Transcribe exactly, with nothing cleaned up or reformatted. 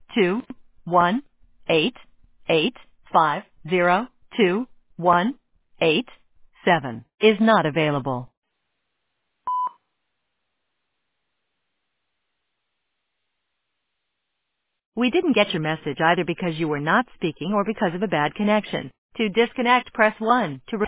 two one eight eight five zero two one eight seven is not available. We didn't get your message either because you were not speaking or because of a bad connection. To disconnect, press one. To re-